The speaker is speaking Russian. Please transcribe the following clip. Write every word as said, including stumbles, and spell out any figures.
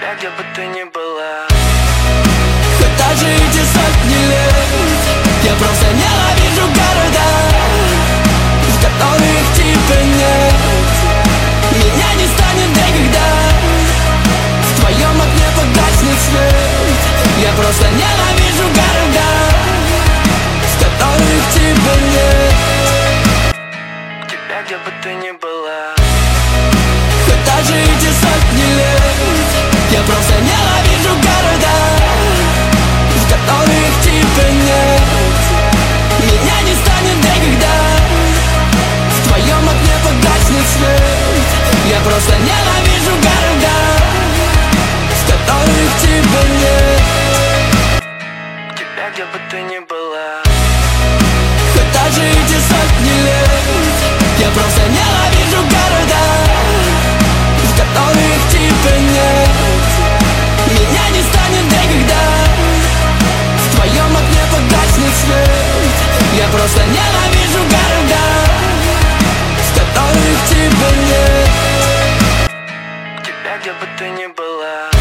тебя, где бы ты ни была. Хоть даже эти сотни лет я просто ненавижу города, в которых типа нет. Меня не станет никогда, в твоем окне погаснет свет. Я просто ненавижу города, в которых типа нет. Тебя, где бы ты ни была. Хоть даже эти сотни лет я просто ненавижу города, в которых типа нет. Меня не станет никогда, в твоем окне погаснет свет. Я просто ненавижу города, в которых типа нет. Тебя, где бы ты ни была. Хоть даже эти сотни лет я просто ненавижу города, в которых типа нет. Меня не станет никогда, в твоем окне погаснет свет. Я просто ненавижу города, в которых типа нет. Тебя, где бы ты ни была.